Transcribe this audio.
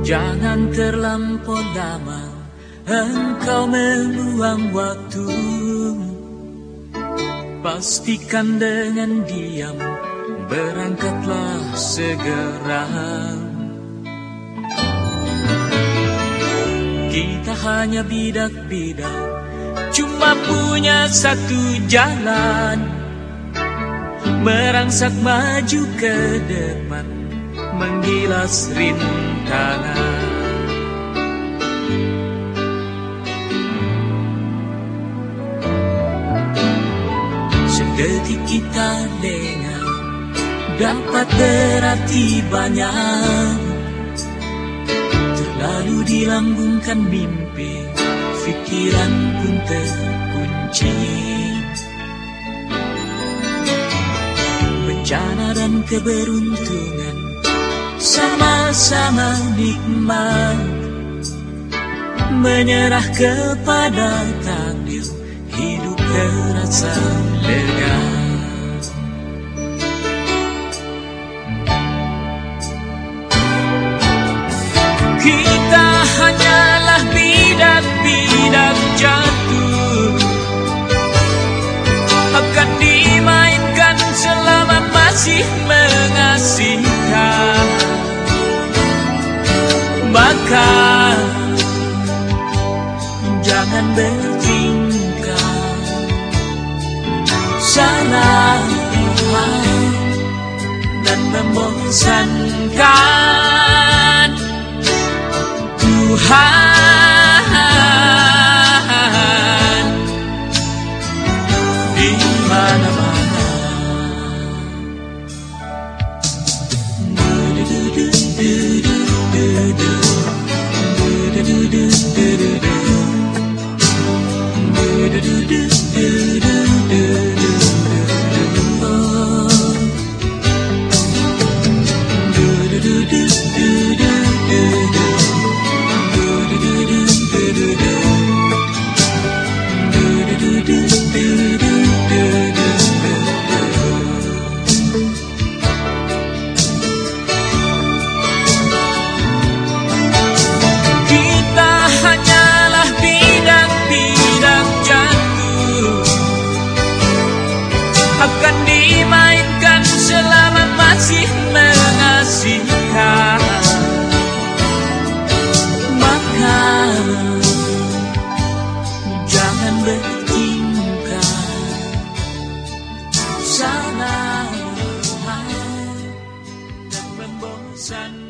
Jangan terlampau lama engkau meluang waktu. Pastikan dengan diam berangkatlah segera. Kita hanya bidak-bidak, cuma punya satu jalan, merangsak maju ke depan, menggilas rintangan. Sedetik kita lengah dapat berarti banyak. Terlalu dilambungkan mimpi, pikiran pun terkunci. Bencana dan keberuntungan sama-sama nikmat, menyerah kepada takdir, hidup terasa lega. Kita hanyalah bidak-bidak jatuh, akan dimainkan selama masih mengasihkan. Maka jangan bertingkah salah dan membosankan. Tuhan di mana-mana. Akan dimainkan selama masih mengasihkan. Maka jangan bertingkah salah dan membosankan.